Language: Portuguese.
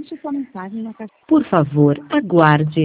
Deixe sua mensagem na caixa. Por favor, aguarde.